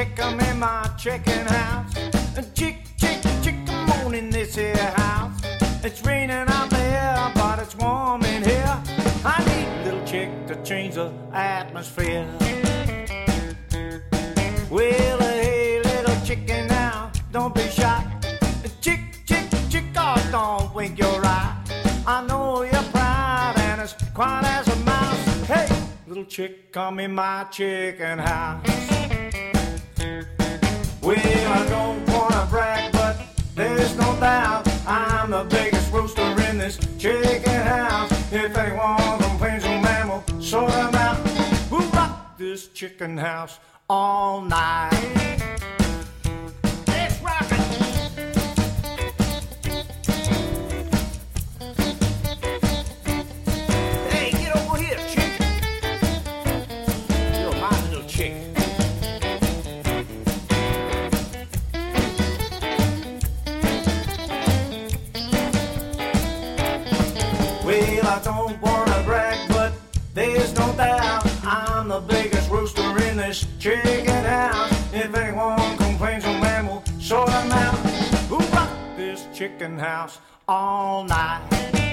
chick, I'm in my chicken house. Chick, chick, chick, I'm on in this here house. It's raining out there, but it's warm in here. I need a little chick to change the atmosphere. Well, hey, little chicken now, don't be shy. Chick, chick, chick, oh, don't wink your eye. I know you're proud and as quiet as a mouse. Hey, little chick, come in my chicken house. Well, I don't wanna brag, but there's no doubt I'm the biggest rooster in this chicken house. If anyone complains, oh man, we'll sort them out. We'll rock this chicken house all night. Let's rock it. Hey, get over here, chick. You're my little chick. Well, I don't wanna brag, but there's no doubt I'm the biggest rooster in this chicken house. If anyone complains, oh man, we'll sort them out. We'll rock this chicken house all night.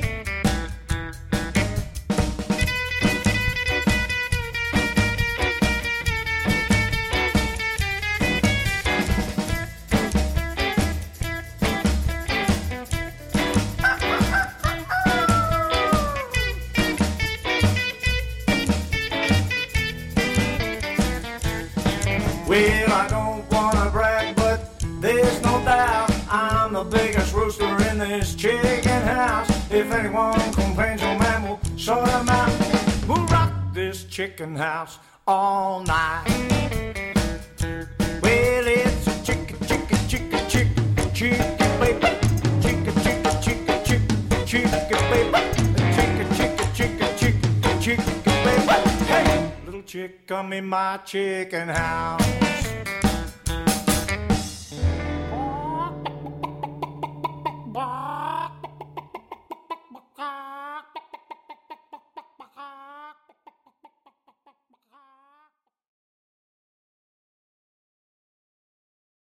Well, I don't wanna brag, but there's no doubt I'm the biggest rooster in this chicken house. If anyone complains, oh man, we'll sort them out. We'll rock this chicken house all night. Well, it's a chicken, chicken, chicken, chicken, chicken, baby. Chicken, chicken, chicken, chicken, chicken, baby. Chicken, chicken, chicken, chicken, chicken, baby. Hey, little chick, come in my chicken house.